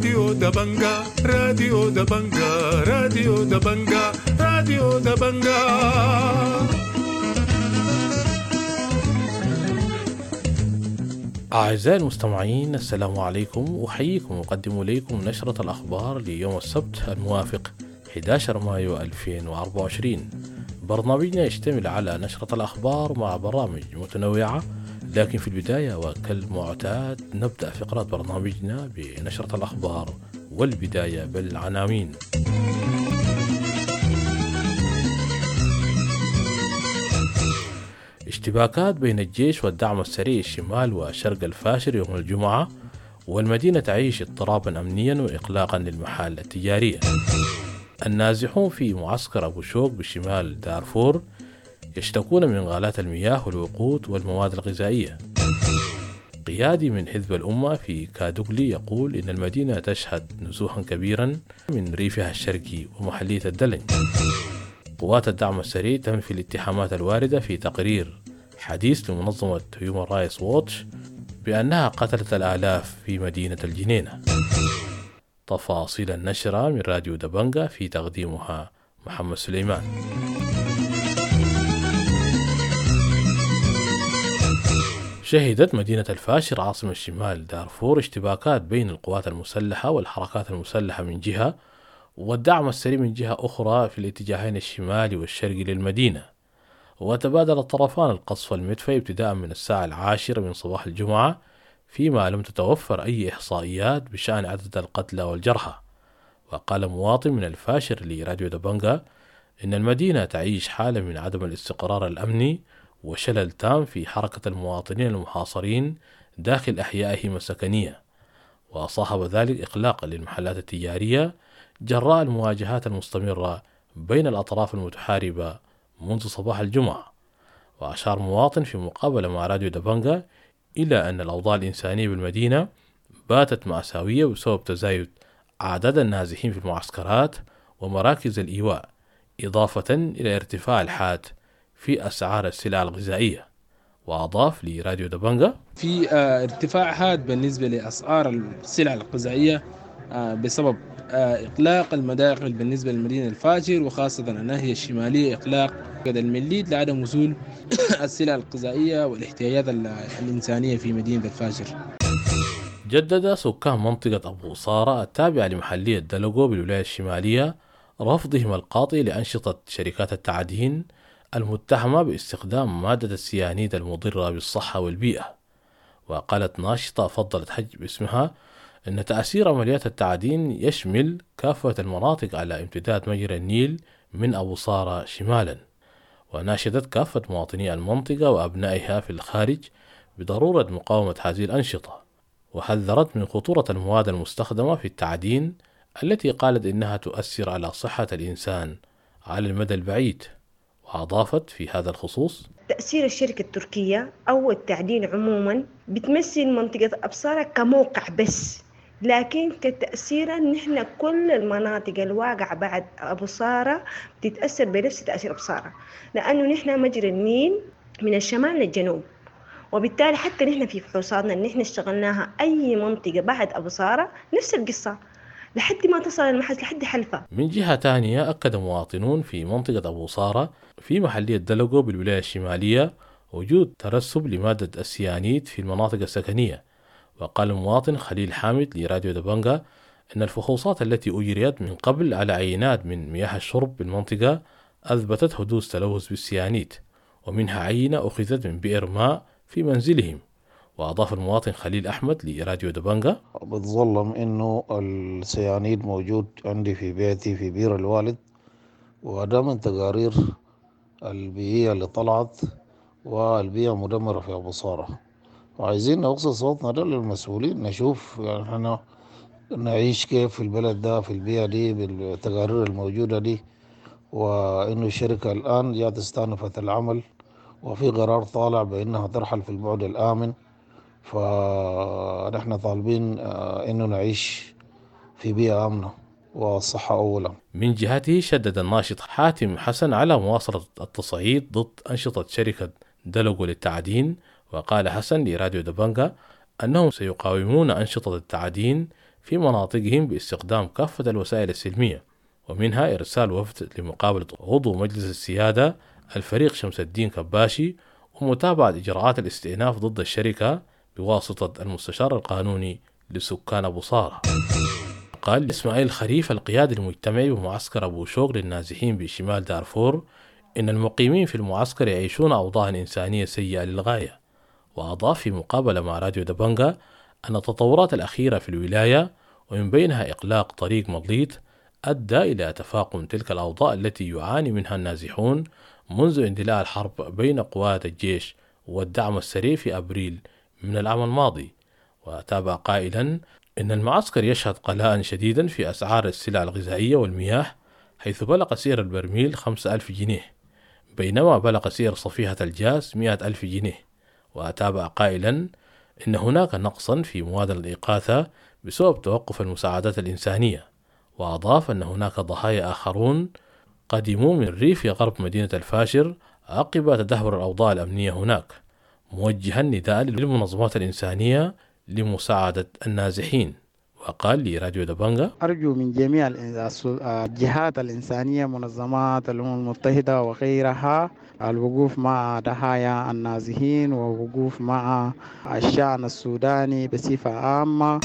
راديو دبنجا راديو دبنجا راديو دبنجا راديو دبنجا. أعزائي المستمعين، السلام عليكم، أحييكم وأقدم إليكم نشرة الأخبار ليوم السبت الموافق 11 مايو 2024. برنامجنا يشتمل على نشرة الأخبار مع برامج متنوعة، لكن في البداية وكالمعتاد نبدأ فقرات برنامجنا بنشرة الأخبار والبداية بالعناوين. اشتباكات بين الجيش والدعم السريع الشمال وشرق الفاشر يوم الجمعة، والمدينة تعيش اضطرابا أمنيا وإقلاقا للمحال التجارية. النازحون في معسكر أبو شوق بشمال دارفور يشتكون من غالات المياه والوقود والمواد الغذائية. قيادي من حزب الأمة في كادوغلي يقول إن المدينة تشهد نزوحا كبيرا من ريفها الشرقي ومحلية الدلنج. قوات الدعم السريع تنفي الاتهامات الواردة في تقرير حديث لمنظمة هيومن رايتس ووتش بأنها قتلت الآلاف في مدينة الجنينة. تفاصيل النشرة من راديو دبنجا في تقديمها محمد سليمان. شهدت مدينة الفاشر عاصمة الشمال دارفور اشتباكات بين القوات المسلحة والحركات المسلحة من جهة، والدعم السريع من جهة أخرى في الاتجاهين الشمالي والشرقي للمدينة. وتبادل الطرفان القصف المدفعي ابتداء من الساعة 10 من صباح الجمعة، فيما لم تتوفر أي إحصائيات بشأن عدد القتلى والجرحى. وقال مواطن من الفاشر لراديو دبنجا إن المدينة تعيش حالة من عدم الاستقرار الأمني وشلل تام في حركة المواطنين المحاصرين داخل أحيائهم السكنية، وصاحب ذلك إقلاق للمحلات التجارية جراء المواجهات المستمرة بين الأطراف المتحاربة منذ صباح الجمعة. وأشار مواطن في مقابلة مع راديو دبنجا إلى أن الأوضاع الإنسانية بالمدينة باتت مأساوية بسبب تزايد أعداد النازحين في المعسكرات ومراكز الإيواء، إضافة إلى ارتفاع الحاد في أسعار السلع الغذائية. وأضاف لراديو دبنجا في ارتفاع حاد بالنسبة لأسعار السلع الغذائية بسبب إغلاق المداخل بالنسبة للمدينة الفاشر، وخاصة الناحية الشمالية إغلاق المليد لعدم وصول السلع الغذائية والاحتياجات الإنسانية في مدينة الفاشر. جدد سكان منطقة أبو صارة التابعة لمحلية دلقو بالولاية الشمالية رفضهم القاطع لأنشطة شركات التعدين المتهمة باستخدام مادة السيانيد المضرة بالصحة والبيئة. وقالت ناشطة فضلت حجب اسمها أن تأثير عمليات التعدين يشمل كافة المناطق على امتداد مجرى النيل من أبو صارة شمالا، وناشدت كافة مواطني المنطقة وأبنائها في الخارج بضرورة مقاومة هذه الأنشطة، وحذرت من خطورة المواد المستخدمة في التعدين التي قالت إنها تؤثر على صحة الإنسان على المدى البعيد. وأضافت في هذا الخصوص: تأثير الشركة التركية أو التعدين عموما بتمثل منطقة أبصارة كموقع بس، لكن كتأثيرا نحن كل المناطق الواقعة بعد أبصارة بتتأثر بنفس تأثير أبصارة، لأنه نحن مجرى النيل من الشمال للجنوب، وبالتالي حتى نحن في فحوصاتنا اللي نحن اشتغلناها أي منطقة بعد أبصارة نفس القصة لحد ما تصل المحل لحد حلفة. من جهة تانية أكد مواطنون في منطقة أبو صارة في محلية دلقو بالولاية الشمالية وجود ترسب لمادة السيانيد في المناطق السكنية. وقال المواطن خليل حامد لراديو دبنجا أن الفحوصات التي أجريت من قبل على عينات من مياه الشرب بالمنطقة أثبتت حدوث تلوث بالسيانيد، ومنها عينة أخذت من بئر ماء في منزلهم. وأضاف المواطن خليل أحمد لراديو دبنجا: بتظلم إنه السيانيد موجود عندي في بيتي في بير الوالد، وده من تقارير البيئية اللي طلعت والبيئة مدمرة في أبو صارة، وعايزين نوصل صوتنا ده للمسؤولين، نشوف يعني احنا نعيش كيف في البلد ده في البيئة دي بالتقارير الموجودة دي، وإنه الشركة الآن جات استأنفت العمل وفي قرار طالع بأنها ترحل في البعد الآمن، فنحن طالبين إنه نعيش في بيئة آمنة والصحة أولا. من جهته شدد الناشط حاتم حسن على مواصلة التصعيد ضد أنشطة شركة دلقو للتعدين. وقال حسن لراديو دبنجا أنهم سيقاومون أنشطة التعدين في مناطقهم باستخدام كافة الوسائل السلمية، ومنها إرسال وفد لمقابلة عضو مجلس السيادة الفريق شمس الدين كباشي ومتابعة إجراءات الاستئناف ضد الشركة بواسطة المستشار القانوني لسكان أبو صارة. قال إسماعيل خريف القيادي المجتمعي بمعسكر أبو شوق للنازحين بشمال دارفور إن المقيمين في المعسكر يعيشون أوضاعا إنسانية سيئة للغاية. وأضاف في مقابلة مع راديو دبنجا أن التطورات الأخيرة في الولاية ومن بينها إغلاق طريق مضليط أدى إلى تفاقم تلك الأوضاع التي يعاني منها النازحون منذ اندلاع الحرب بين قوات الجيش والدعم السريع في أبريل من العام الماضي. وتابع قائلا إن المعسكر يشهد غلاء شديدا في أسعار السلع الغذائية والمياه، حيث بلغ سعر البرميل 5,000 جنيه بينما بلغ سعر صفيحة الجاز 100,000 جنيه. وتابع قائلا إن هناك نقصا في مواد الإغاثة بسبب توقف المساعدات الإنسانية. وأضاف أن هناك ضحايا آخرون قدموا من ريف غرب مدينة الفاشر عقب تدهور الأوضاع الأمنية هناك، موجها نداء للمنظمات الإنسانية لمساعدة النازحين. وقال لراديو دبنجا: أرجو من جميع الجهات الإنسانية، منظمات الأمم المتحدة وغيرها، الوقوف مع ضحايا النازحين ووقوف مع الشأن السوداني بصفة عامة.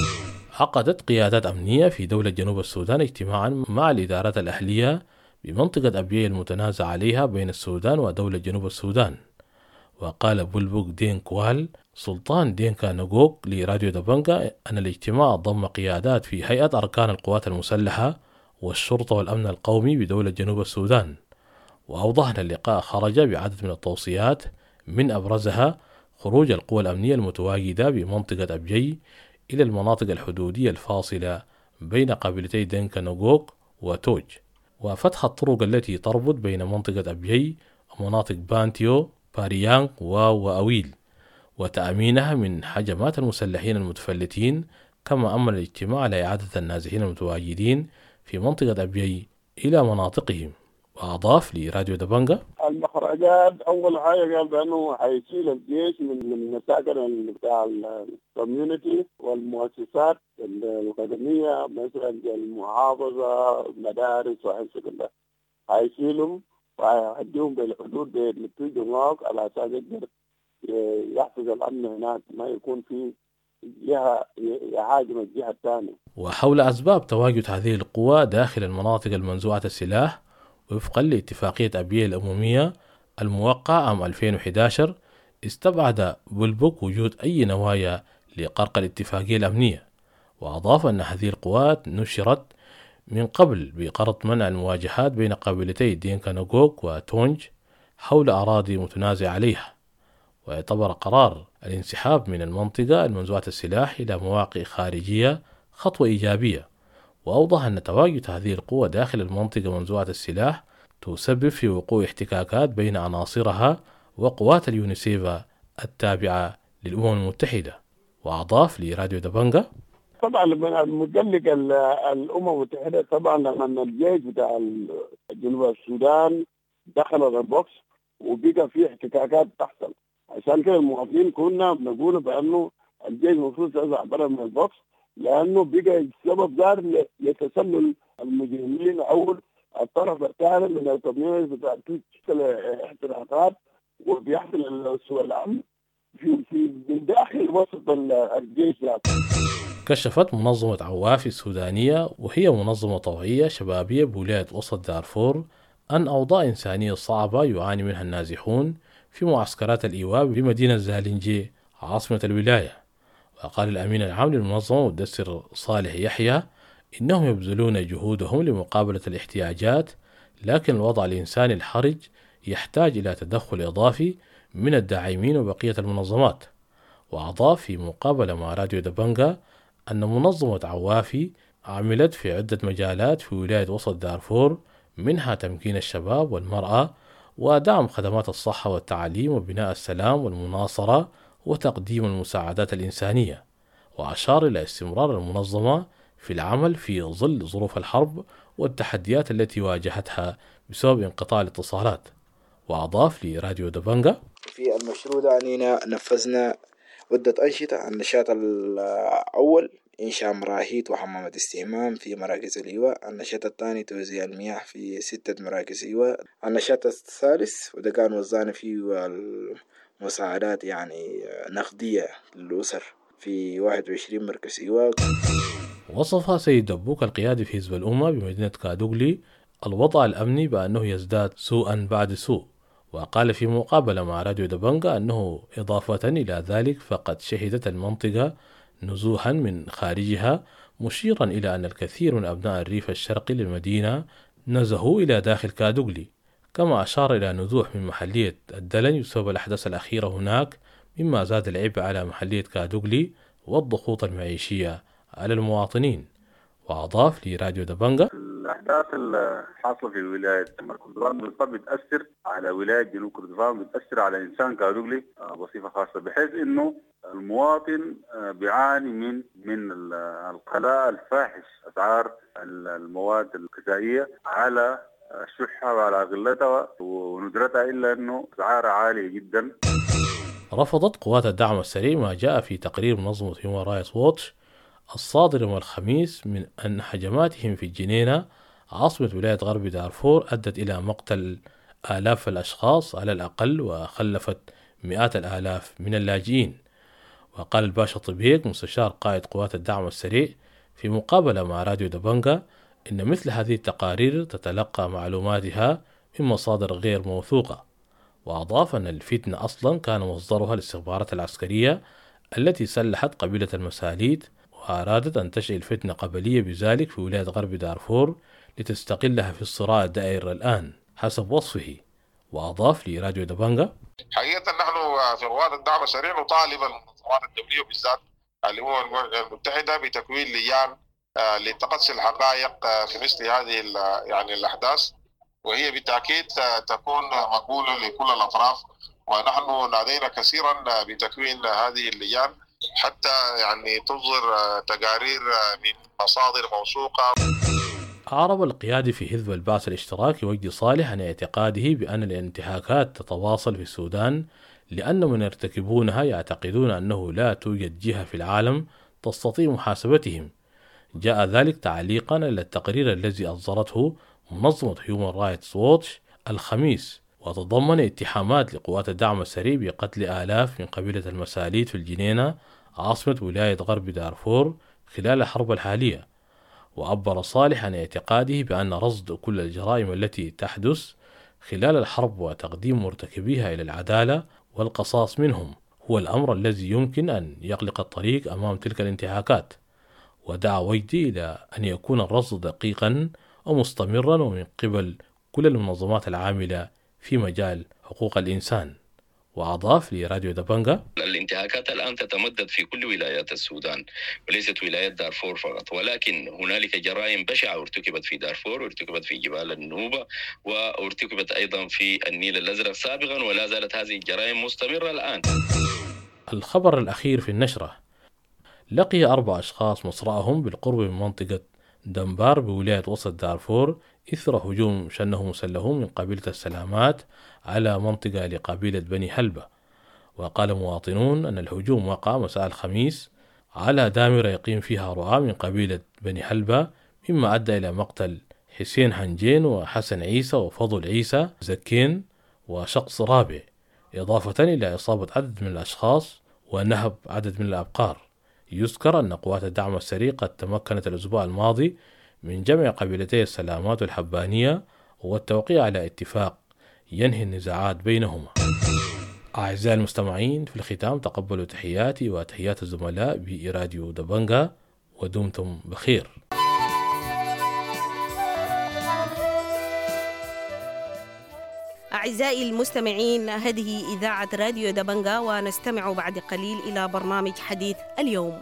عقدت قيادات أمنية في دولة جنوب السودان اجتماعا مع الإدارات الأهلية بمنطقة أبيي المتنازع عليها بين السودان ودولة جنوب السودان. وقال بلبوك دين كوال سلطان دينكا نقوق لراديو دبنجا أن الاجتماع ضم قيادات في هيئة أركان القوات المسلحة والشرطة والأمن القومي بدولة جنوب السودان. وأوضح أن اللقاء خرج بعدد من التوصيات من أبرزها خروج القوى الأمنية المتواجدة بمنطقة أبيي إلى المناطق الحدودية الفاصلة بين قبيلتي دينكا نقوق وتوج، وفتح الطرق التي تربط بين منطقة أبيي ومناطق بانتيو باريانغ وأويل، وتأمينها من هجمات المسلحين المتفلتين. كما أمر الاجتماع على إعادة النازحين المتواجدين في منطقة أبيي إلى مناطقهم. وأضاف لراديو دبنجا: المخرجات أول حاجة قال بأنه حيشيل الجيش من المساكن بتاع الكوميونيتي والمؤسسات الخدمية مثلا المحافظة مدارس وهكذا، حيشيلهم وهيوديهم بالحدود بين هناك على أساس يقدر يحفظ الأمن هناك، ما يكون في جهة يهاجم الجهة الثانية. وحول أسباب تواجد هذه القوى داخل المناطق المنزوعة السلاح، وفقا لاتفاقية أبيي الأممية الموقعة عام 2011 استبعد بلبوك وجود أي نوايا لقرق الاتفاقية الأمنية. وأضاف أن هذه القوات نشرت من قبل بغرض منع المواجهات بين قبيلتي دينكا نقوق وتونج حول أراضي متنازع عليها. ويعتبر قرار الانسحاب من المنطقة المنزوعة السلاح إلى مواقع خارجية خطوة إيجابية. وأوضح أن تواجد هذه القوة داخل المنطقة منزوعة السلاح تسبب في وقوع احتكاكات بين عناصرها وقوات اليونيسيفا التابعة للأمم المتحدة. وأضاف لراديو دبنجا: طبعا المقلق الأمم المتحدة طبعا لما الجيش بتاع جنوب السودان دخل البوكس وبقى فيه احتكاكات تحصل، عشان كده المواطنين كنا بنقول بأنه الجيش المفروض يطلع برا من البوكس، لأنه بقى سبب ظاهر لتسلل المجرمين أو الطرف الثاني من الكوميونيتي بتاع احتراقات وبيحصل سوء الأمن من داخل وسط الجيش. كشفت منظمة عوافي السودانية، وهي منظمة طوعية شبابية بولاية وسط دارفور، أن أوضاع إنسانية صعبة يعاني منها النازحون في معسكرات الإيواء بمدينة زالنجي عاصمة الولاية. وقال الأمين العام للمنظمة مدثر صالح يحيى إنهم يبذلون جهودهم لمقابلة الاحتياجات، لكن الوضع الإنساني الحرج يحتاج إلى تدخل إضافي من الداعمين وبقية المنظمات. وأضاف في مقابلة مع راديو دبنجا أن منظمة عوافي عملت في عدة مجالات في ولاية وسط دارفور، منها تمكين الشباب والمرأة ودعم خدمات الصحة والتعليم وبناء السلام والمناصرة وتقديم المساعدات الإنسانية. وأشار إلى استمرار المنظمة في العمل في ظل ظروف الحرب والتحديات التي واجهتها بسبب انقطاع الاتصالات. وأضاف لراديو دبنجا: في المشروع ده أننا نفذنا عدة أنشطة. النشاط الأول إنشاء مراهيد وحمامات استحمام في مراكز الإيواء. النشاط الثاني توزيع المياه في 6 مراكز إيواء. النشاط الثالث وده كان وزعنا فيه المساعدات يعني نقدية للأسر في 21 مركز إيواء. وصف سيد دبوك القيادي في حزب الأمة بمدينة كادوغلي الوضع الأمني بأنه يزداد سوءا بعد سوء، وقال في مقابلة مع راديو دبنجا أنه إضافة إلى ذلك فقد شهدت المنطقة نزوحا من خارجها، مشيرا إلى أن الكثير من أبناء الريف الشرقي للمدينة نزحوا إلى داخل كادوغلي، كما أشار إلى نزوح من محلية الدلن بسبب الأحداث الأخيرة هناك، مما زاد العبء على محلية كادوغلي والضغوط المعيشية على المواطنين. وأضاف لراديو دبنجا الأحداث الحاصلة في ولاية كردفان بالطبع بتأثر على ولاية جنوب كردفان، بتأثر على إنسان كادوغلي بصفة خاصة، بحيث إنه المواطن بيعاني من الغلاء الفاحش، أسعار المواد الغذائية على الشحة وعلى قلتها وندرتها، إلا إنه أسعارها عالية جدا. رفضت قوات الدعم السريع ما جاء في تقرير منظمة هيومان رايتس ووتش الصادر يوم الخميس من أن هجماتهم في الجنينة عاصمة ولاية غرب دارفور أدت إلى مقتل آلاف الأشخاص على الأقل، وخلفت مئات الآلاف من اللاجئين. وقال الباشا طبيق مستشار قائد قوات الدعم السريع في مقابلة مع راديو دبنجا إن مثل هذه التقارير تتلقى معلوماتها من مصادر غير موثوقة. وأضاف أن الفتنة أصلا كان مصدرها الاستخبارات العسكرية التي سلحت قبيلة المساليت، وأرادت أن تشعل فتنة قبلية بذلك في ولاية غرب دارفور لتستقلها في الصراع الدائر الآن حسب وصفه. وأضاف لراديو دبنجا حقيقة نحن في قوات الدعم السريع نطالب المنظمات الدولية وبالذات الأمم المتحدة بتكوين لجان لتقصي الحقائق في مثل هذه يعني الأحداث، وهي بالتأكيد تكون مقبولة لكل الأطراف. ونحن نادينا كثيرا بتكوين هذه اللجان حتى يعني تصدر تقارير من مصادر موثوقة. أعرب القيادي في حزب البعث الاشتراكي وجدي صالح عن اعتقاده بأن الانتهاكات تتواصل في السودان، لأن من يرتكبونها يعتقدون أنه لا توجد جهة في العالم تستطيع محاسبتهم. جاء ذلك تعليقا على التقرير الذي أصدرته منظمة هيومان رايتس ووتش الخميس، وتضمن اتهامات لقوات الدعم السريع بقتل آلاف من قبيلة المساليت في الجنينة عاصمة ولاية غرب دارفور خلال الحرب الحالية. وعبر صالح عن اعتقاده بأن رصد كل الجرائم التي تحدث خلال الحرب وتقديم مرتكبيها إلى العدالة والقصاص منهم هو الأمر الذي يمكن أن يغلق الطريق أمام تلك الانتهاكات. ودعا وجدي إلى أن يكون الرصد دقيقا ومستمرا ومن قبل كل المنظمات العاملة في مجال حقوق الإنسان. وأضاف لراديو دبنجا الانتهاكات الآن تتمدد في كل ولايات السودان وليست ولاية دارفور فقط، ولكن هنالك جرائم بشعة ارتكبت في دارفور وارتكبت في جبال النوبة وارتكبت أيضا في النيل الأزرق سابقا، ولا زالت هذه الجرائم مستمرة الآن. الخبر الأخير في النشرة: لقي 4 أشخاص مصرعهم بالقرب من منطقة دنبار بولاية وسط دارفور إثر هجوم شنه مسلحون من قبيلة السلامات على منطقة لقبيلة بني هلبة. وقال مواطنون أن الهجوم وقع مساء الخميس على دامرة يقيم فيها رعاة من قبيلة بني هلبة، مما أدى إلى مقتل حسين حنجين وحسن عيسى وفضل عيسى زكين وشخص رابع، إضافة إلى إصابة عدد من الأشخاص ونهب عدد من الأبقار. يذكر أن قوات الدعم السريع قد تمكنت الأسبوع الماضي من جمع قبيلتي السلامات والحبانية والتوقيع على اتفاق ينهي النزاعات بينهما. أعزائي المستمعين، في الختام تقبلوا تحياتي وتحيات الزملاء براديو دبنجا ودمتم بخير. أعزائي المستمعين، هذه إذاعة راديو دبنجا، ونستمع بعد قليل إلى برنامج حديث اليوم.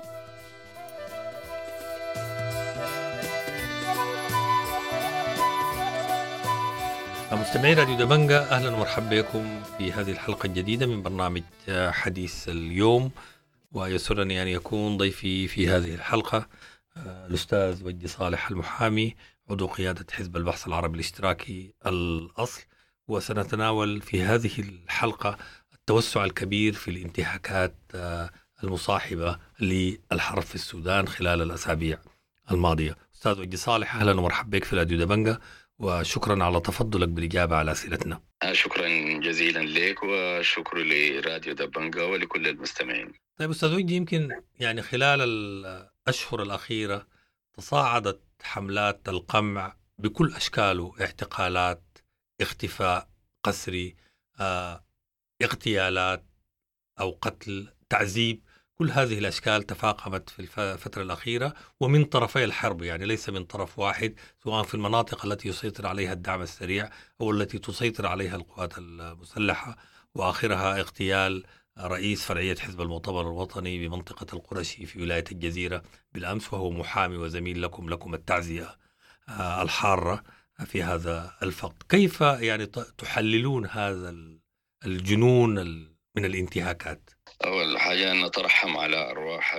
مستمعي راديو دبنجا، أهلا ومرحبا بكم في هذه الحلقة الجديدة من برنامج حديث اليوم. ويسرني أن يكون ضيفي في هذه الحلقة الأستاذ وجدي صالح المحامي، عضو قيادة حزب البحث العربي الاشتراكي الأصل. وسنتناول في هذه الحلقة التوسع الكبير في الانتهاكات المصاحبة للحرب في السودان خلال الأسابيع الماضية. أستاذ وجدي صالح، أهلا ومرحبا بك في راديو دبنجة، وشكرا على تفضلك بالإجابة على أسئلتنا. شكرا جزيلا لك، وشكر لراديو دبنجة ولكل المستمعين. طيب أستاذ وجدي، يمكن يعني خلال الأشهر الأخيرة تصاعدت حملات القمع بكل أشكاله، اعتقالات، اختفاء قسري، اغتيالات أو قتل، تعذيب. كل هذه الأشكال تفاقمت في الفترة الأخيرة ومن طرفي الحرب، يعني ليس من طرف واحد، سواء في المناطق التي يسيطر عليها الدعم السريع أو التي تسيطر عليها القوات المسلحة، وآخرها اغتيال رئيس فرعية حزب المؤتمر الوطني بمنطقة القرشي في ولاية الجزيرة بالأمس، وهو محامي وزميل لكم التعزية الحارة في هذا الفقد. كيف يعني تحللون هذا الجنون من الانتهاكات؟ أول حاجة نترحم على أرواح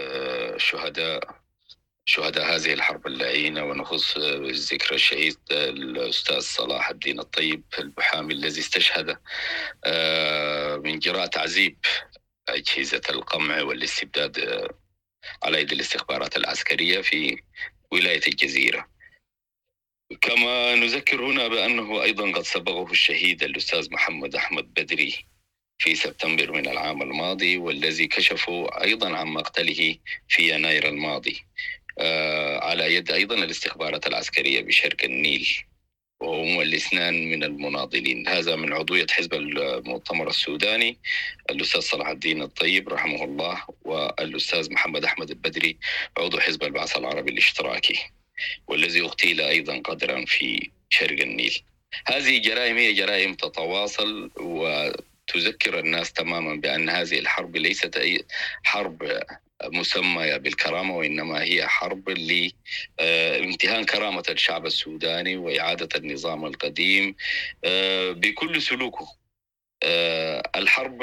شهداء هذه الحرب اللعينة، ونخص ذكر الشهيد الأستاذ صلاح الدين الطيب المحامي الذي استشهد من جراء تعذيب أجهزة القمع والاستبداد على يد الاستخبارات العسكرية في ولاية الجزيرة. كما نذكر هنا بأنه أيضا قد سبقه الشهيد الأستاذ محمد أحمد بدري في سبتمبر من العام الماضي، والذي كشفوا أيضا عن مقتله في يناير الماضي على يد أيضا الاستخبارات العسكرية بشرق النيل، وهم الاثنان من المناضلين. هذا من عضوية حزب المؤتمر السوداني الأستاذ صلاح الدين الطيب رحمه الله، والأستاذ محمد أحمد البدري عضو حزب البعث العربي الاشتراكي، والذي اغتيل أيضا قدرا في شرق النيل. هذه جرائم هي جرائم تتواصل وتذكر الناس تماما بأن هذه الحرب ليست أي حرب مسمى بالكرامة، وإنما هي حرب لامتهان كرامة الشعب السوداني وإعادة النظام القديم بكل سلوكه. الحرب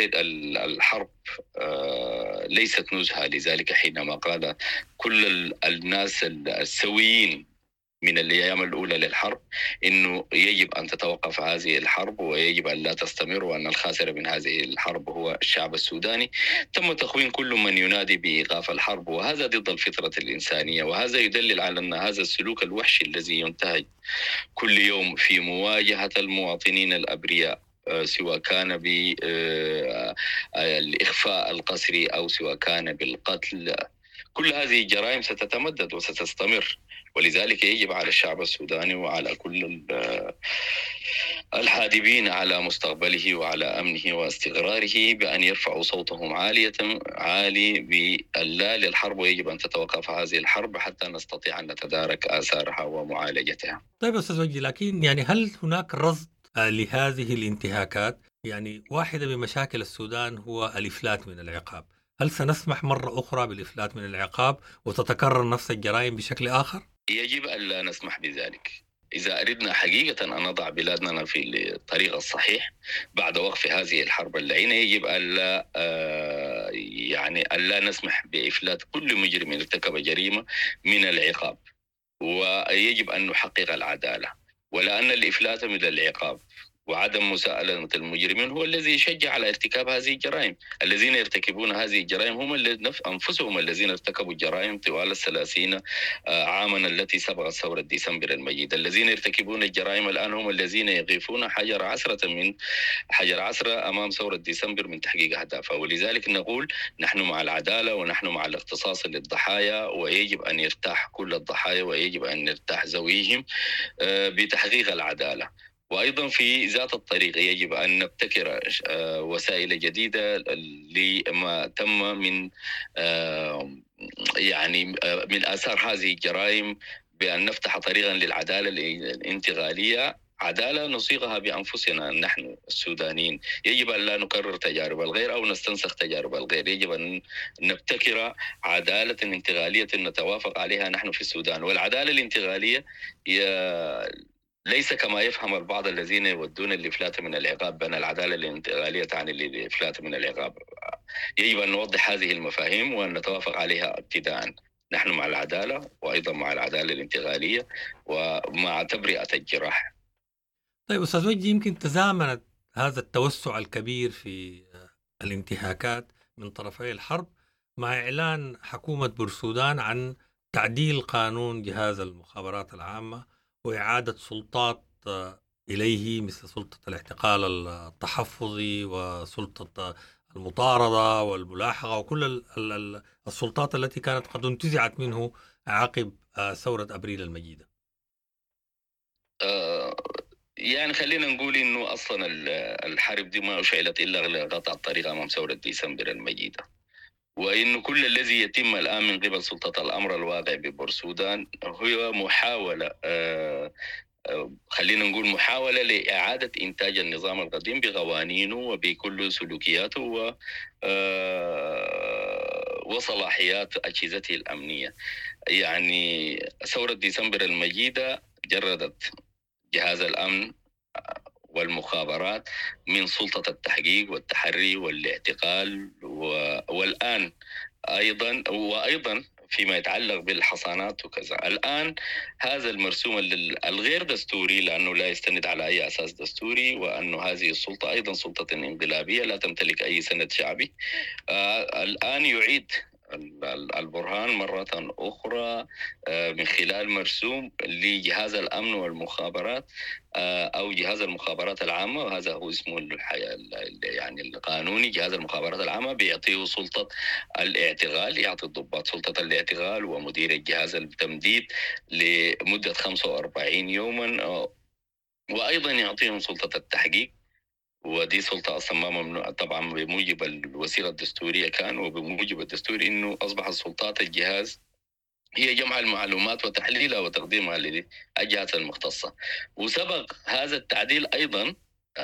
ليست نزهة، لذلك حينما قال كل الناس السويين من الأيام الأولى للحرب إنه يجب أن تتوقف هذه الحرب ويجب أن لا تستمر، وأن الخاسر من هذه الحرب هو الشعب السوداني، تم تخوين كل من ينادي بإيقاف الحرب، وهذا ضد الفطرة الإنسانية. وهذا يدلل على أن هذا السلوك الوحشي الذي ينتهج كل يوم في مواجهة المواطنين الأبرياء، سواء كان بالإخفاء القسري أو سواء كان بالقتل، كل هذه الجرائم ستتمدد وستستمر. ولذلك يجب على الشعب السوداني وعلى كل الحادبين على مستقبله وعلى أمنه واستقراره بأن يرفعوا صوتهم عالي باللا للحرب، ويجب أن تتوقف هذه الحرب حتى نستطيع أن نتدارك آثارها ومعالجتها. طيب أستاذ وجدي، لكن يعني هل هناك رصد لهذه الانتهاكات؟ يعني واحدة من مشاكل السودان هو الإفلات من العقاب. هل سنسمح مرة أخرى بالإفلات من العقاب وتتكرر نفس الجرائم بشكل آخر؟ يجب أن لا نسمح بذلك. إذا أردنا حقيقة أن نضع بلادنا في الطريق الصحيح بعد وقف هذه الحرب اللعينة، يجب أن لا نسمح بإفلات كل مجرم ارتكب جريمة من العقاب، ويجب أن نحقق العدالة. ولأن الإفلات من العقاب وعدم مساءلة المجرمين هو الذي يشجع على ارتكاب هذه الجرائم. الذين يرتكبون هذه الجرائم هم أنفسهم الذين ارتكبوا الجرائم طوال 30 عاما التي سبقت ثورة ديسمبر المجيد. الذين يرتكبون الجرائم الآن هم الذين يقفون حجر عثرة أمام ثورة ديسمبر من تحقيق أهدافها. ولذلك نقول نحن مع العدالة ونحن مع الاختصاص للضحايا، ويجب أن يرتاح كل الضحايا ويجب أن يرتاح ذويهم بتحقيق العدالة. وأيضا في ذات الطريق يجب أن نبتكر وسائل جديدة لما تم من آثار هذه الجرائم، بأن نفتح طريقا للعدالة الانتقالية، عدالة نصيغها بأنفسنا نحن السودانيين. يجب أن لا نكرر تجارب الغير أو نستنسخ تجارب الغير، يجب أن نبتكر عدالة انتقالية نتوافق عليها نحن في السودان. والعدالة الانتقالية ليس كما يفهم البعض الذين يودون الإفلات من العقاب بأن العدالة الانتقالية تعني الإفلات من العقاب. يجب أن نوضح هذه المفاهيم وأن نتوافق عليها ابتداء. نحن مع العدالة وأيضا مع العدالة الانتقالية ومع تبرئة الجراح. طيب أستاذ وجدي، يمكن تزامنت هذا التوسع الكبير في الانتهاكات من طرفي الحرب، مع إعلان حكومة بورسودان عن تعديل قانون جهاز المخابرات العامة وإعادة سلطات إليه، مثل سلطة الاعتقال التحفظي وسلطة المطاردة والملاحقة وكل السلطات التي كانت قد انتزعت منه عقب ثورة أبريل المجيدة. يعني خلينا نقول إنه أصلا الحرب دي ما أشعلت إلا لقطع الطريق أمام ثورة ديسمبر المجيدة، وإنه كل الذي يتم الآن من قبل سلطة الأمر الواقع ببورسودان هو محاولة خلينا نقول محاولة لإعادة إنتاج النظام القديم بقوانينه وبكل سلوكياته وصلاحيات أجهزته الأمنية. يعني ثورة ديسمبر المجيدة جردت جهاز الأمن والمخابرات من سلطة التحقيق والتحري والاعتقال، والآن أيضا فيما يتعلق بالحصانات وكذا. الآن هذا المرسوم الغير دستوري، لأنه لا يستند على أي أساس دستوري، وأنه هذه السلطة أيضا سلطة انقلابية لا تمتلك أي سند شعبي، الآن يعيد البرهان مرة أخرى من خلال مرسوم لجهاز الأمن والمخابرات أو جهاز المخابرات العامة، وهذا هو اسمه يعني القانوني جهاز المخابرات العامة، بيعطيه سلطة الاعتقال، يعطي الضباط سلطة الاعتقال ومدير الجهاز التمديد لمدة 45 يوما، وأيضا يعطيهم سلطة التحقيق، ودي سلطة أصلا ما ممنوع طبعا بموجب الوثيقة الدستورية كان، وبموجب الدستور إنه أصبح سلطات الجهاز هي جمع المعلومات وتحليلها وتقديمها للجهات المختصة. وسبق هذا التعديل أيضا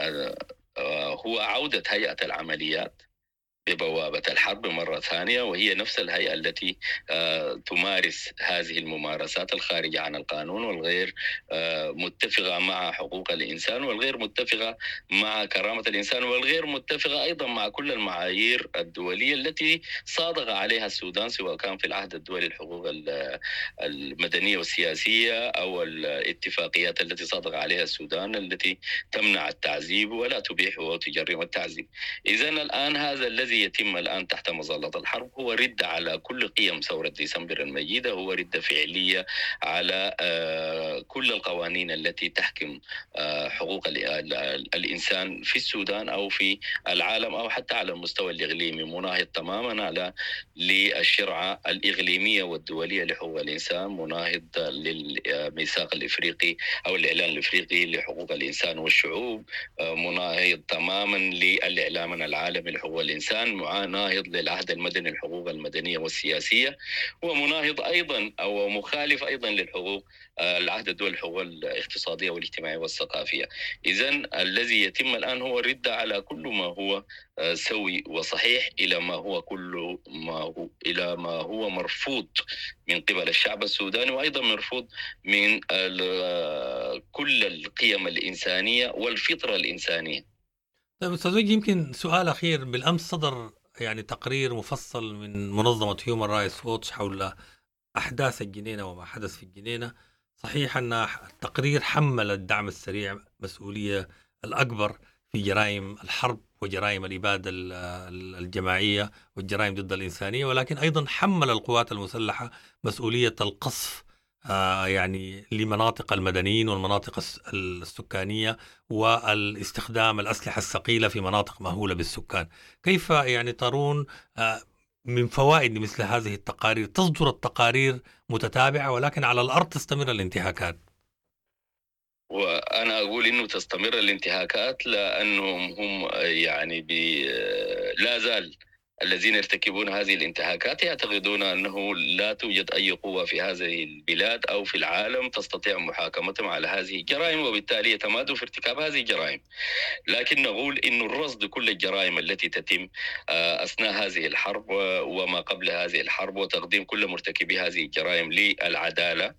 هو عودة هيئة العمليات ببوابة الحرب مرة ثانية، وهي نفس الهيئة التي تمارس هذه الممارسات الخارجة عن القانون والغير متفقة مع حقوق الإنسان والغير متفقة مع كرامة الإنسان والغير متفقة أيضا مع كل المعايير الدولية التي صادق عليها السودان، سواء كان في العهد الدولي للحقوق المدنية والسياسية أو الاتفاقيات التي صادق عليها السودان التي تمنع التعذيب ولا تبيح وتجرم التعذيب. إذن الآن هذا الذي يتم الآن تحت مظلة الحرب هو رد على كل قيم ثورة ديسمبر المجيدة، هو رد فعلية على كل القوانين التي تحكم حقوق الإنسان في السودان أو في العالم أو حتى على المستوى الإقليمي، مناهض تماما على للشرعة الإقليمية والدولية لحقوق الإنسان، مناهض للميثاق الإفريقي أو الإعلان الإفريقي لحقوق الإنسان والشعوب، مناهض تماما للإعلام العالمي لحقوق الإنسان، مناهض للعهد المدني للحقوق المدنية والسياسية، ومناهض أيضا أو مخالف أيضا للحقوق العهد الدولي للحقوق الاقتصادية والاجتماعية والثقافية. إذن الذي يتم الآن هو الرد على كل ما هو سوي وصحيح إلى ما هو مرفوض من قبل الشعب السوداني، وأيضا مرفوض من كل القيم الإنسانية والفطرة الإنسانية. طيب أستاذ وجدي، يمكن سؤال أخير. بالأمس صدر يعني تقرير مفصل من منظمة هيومن رايتس ووتش حول أحداث الجنينة وما حدث في الجنينة. صحيح أن التقرير حمل الدعم السريع مسؤولية الأكبر في جرائم الحرب وجرائم الإبادة الجماعية والجرائم ضد الإنسانية، ولكن أيضا حمل القوات المسلحة مسؤولية القصف يعني لمناطق المدنيين والمناطق السكانية والاستخدام الأسلحة الثقيلة في مناطق مهولة بالسكان. كيف يعني ترون من فوائد مثل هذه التقارير؟ تصدر التقارير متتابعة ولكن على الأرض تستمر الانتهاكات. وأنا أقول إنه تستمر الانتهاكات لأنهم هم يعني لا زال الذين يرتكبون هذه الانتهاكات يعتقدون أنه لا توجد أي قوة في هذه البلاد أو في العالم تستطيع محاكمتهم على هذه الجرائم، وبالتالي يتمادوا في ارتكاب هذه الجرائم. لكن نقول إنه الرصد كل الجرائم التي تتم أثناء هذه الحرب وما قبل هذه الحرب، وتقديم كل مرتكبي هذه الجرائم للعدالة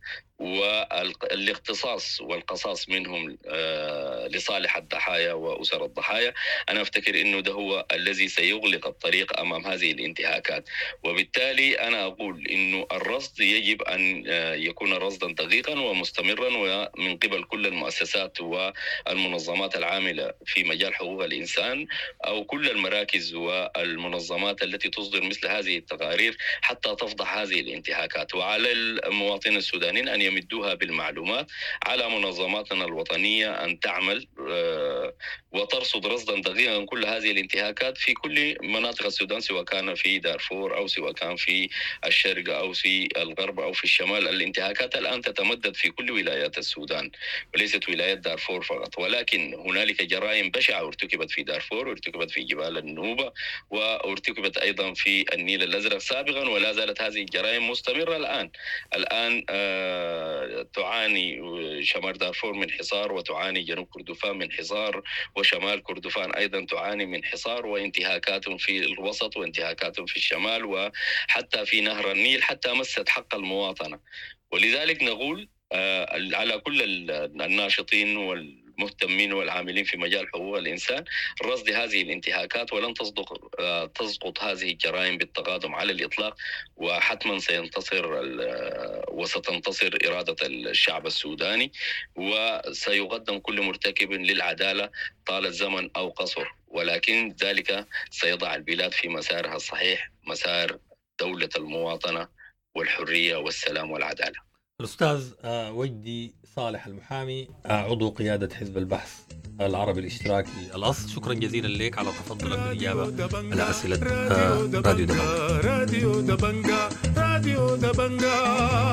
والاختصاص والقصاص منهم لصالح الضحايا وأسر الضحايا، أنا أفتكر أنه ده هو الذي سيغلق الطريق أمام هذه الانتهاكات. وبالتالي أنا أقول أنه الرصد يجب أن يكون رصدا دقيقا ومستمرا ومن قبل كل المؤسسات والمنظمات العاملة في مجال حقوق الإنسان أو كل المراكز والمنظمات التي تصدر مثل هذه التقارير حتى تفضح هذه الانتهاكات. وعلى المواطنين السودانيين أن يمدوها بالمعلومات، على منظماتنا الوطنية أن تعمل وترصد رصدا دقيقا كل هذه الانتهاكات في كل مناطق السودان، سواء كان في دارفور أو سواء كان في الشرق أو في الغرب أو في الشمال. الانتهاكات الآن تتمدد في كل ولايات السودان وليست ولايات دارفور فقط، ولكن هنالك جرائم بشعة ارتكبت في دارفور وارتكبت في جبال النوبة وارتكبت أيضا في النيل الأزرق سابقا، ولا زالت هذه الجرائم مستمرة الآن. تعاني شمال دارفور من حصار، وتعاني جنوب كردفان من حصار، وشمال كردفان أيضا تعاني من حصار، وانتهاكات في الوسط وانتهاكات في الشمال، وحتى في نهر النيل حتى مست حق المواطنة. ولذلك نقول على كل الناشطين والمهتمين والعاملين في مجال حقوق الإنسان رصد هذه الانتهاكات، ولن تسقط هذه الجرائم بالتقادم على الإطلاق، وحتما سينتصر وستنتصر إرادة الشعب السوداني، وسيقدم كل مرتكب للعدالة طال الزمن أو قصر، ولكن ذلك سيضع البلاد في مسارها الصحيح، مسار دولة المواطنة والحرية والسلام والعدالة. الأستاذ وجدي صالح المحامي، عضو قيادة حزب البحث العربي الاشتراكي الأصل، شكرا جزيلا لك على تفضلك بالإجابة على أسئلة راديو دبنجا. راديو دبنجا، راديو دبنجا.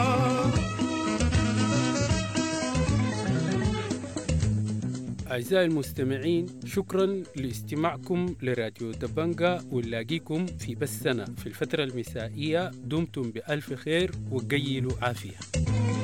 أعزائي المستمعين، شكرا لاستماعكم لراديو دبنجا، ونلاقيكم في بثنا في الفترة المسائية. دمتم بألف خير وقيلوا عافية.